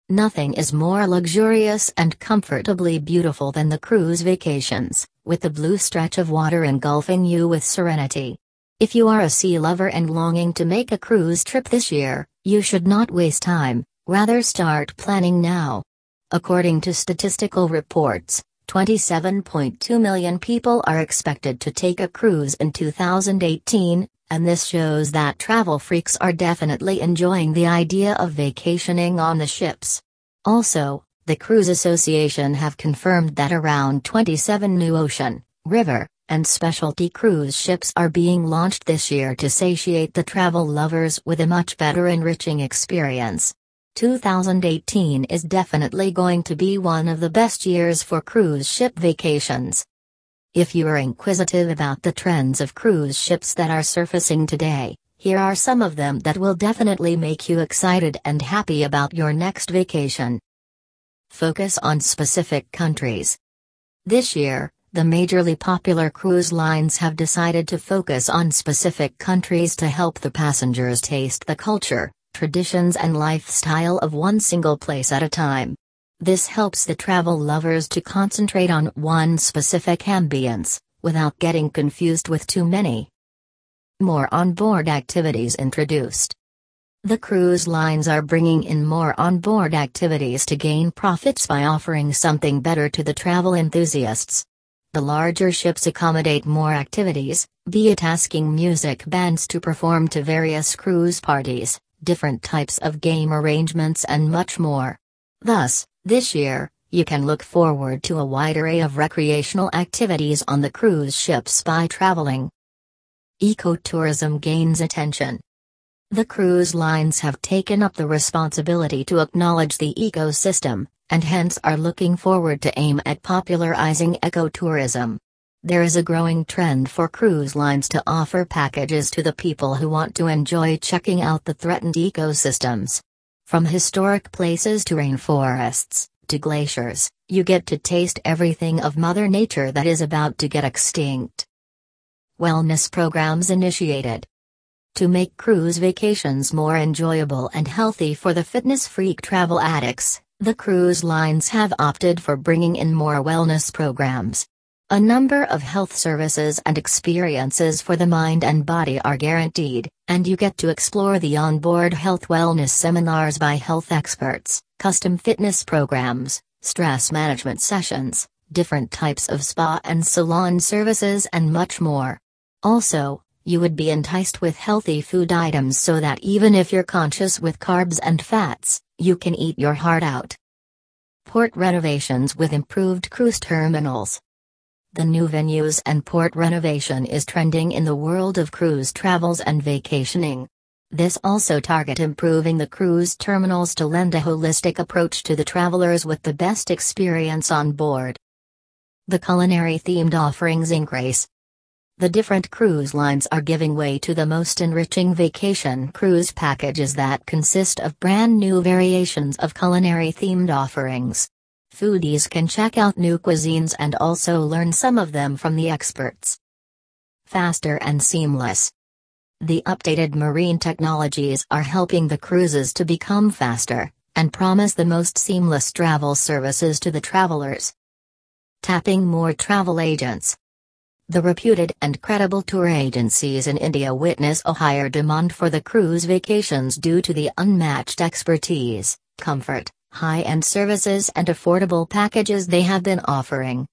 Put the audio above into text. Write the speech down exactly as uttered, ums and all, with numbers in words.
Nothing is more luxurious and comfortably beautiful than the cruise vacations, with the blue stretch of water engulfing you with serenity. If you are a sea lover and longing to make a cruise trip this year, you should not waste time, rather start planning now. According to statistical reports, twenty-seven point two million people are expected to take a cruise in two thousand eighteen, and this shows that travel freaks are definitely enjoying the idea of vacationing on the ships. Also, the Cruise Association have confirmed that around twenty-seven new ocean, river, and specialty cruise ships are being launched this year to satiate the travel lovers with a much better enriching experience. two thousand eighteen is definitely going to be one of the best years for cruise ship vacations. If you are inquisitive about the trends of cruise ships that are surfacing today, here are some of them that will definitely make you excited and happy about your next vacation. Focus on specific countries. This year, the majorly popular cruise lines have decided to focus on specific countries to help the passengers taste the culture, traditions and lifestyle of one single place at a time. This helps the travel lovers to concentrate on one specific ambience, without getting confused with too many. More on-board activities introduced. The cruise lines are bringing in more on-board activities to gain profits by offering something better to the travel enthusiasts. The larger ships accommodate more activities, be it asking music bands to perform to various cruise parties, different types of game arrangements and much more. Thus, this year, you can look forward to a wide array of recreational activities on the cruise ships by traveling. Ecotourism gains attention. The cruise lines have taken up the responsibility to acknowledge the ecosystem, and hence are looking forward to aim at popularizing ecotourism. There is a growing trend for cruise lines to offer packages to the people who want to enjoy checking out the threatened ecosystems. From historic places to rainforests, to glaciers, you get to taste everything of Mother Nature that is about to get extinct. Wellness programs initiated. To make cruise vacations more enjoyable and healthy for the fitness freak travel addicts, the cruise lines have opted for bringing in more wellness programs. A number of health services and experiences for the mind and body are guaranteed, and you get to explore the onboard health wellness seminars by health experts, custom fitness programs, stress management sessions, different types of spa and salon services and much more. Also, you would be enticed with healthy food items so that even if you're conscious with carbs and fats, you can eat your heart out. Port renovations with improved cruise terminals. The new venues and port renovation is trending in the world of cruise travels and vacationing. This also target improving the cruise terminals to lend a holistic approach to the travelers with the best experience on board. The culinary themed offerings increase. The different cruise lines are giving way to the most enriching vacation cruise packages that consist of brand new variations of culinary themed offerings. Foodies can check out new cuisines and also learn some of them from the experts. Faster and seamless. The updated marine technologies are helping the cruises to become faster, and promise the most seamless travel services to the travelers. Tapping more travel agents. The reputed and credible tour agencies in India witness a higher demand for the cruise vacations due to the unmatched expertise, comfort, high-end services and affordable packages they have been offering.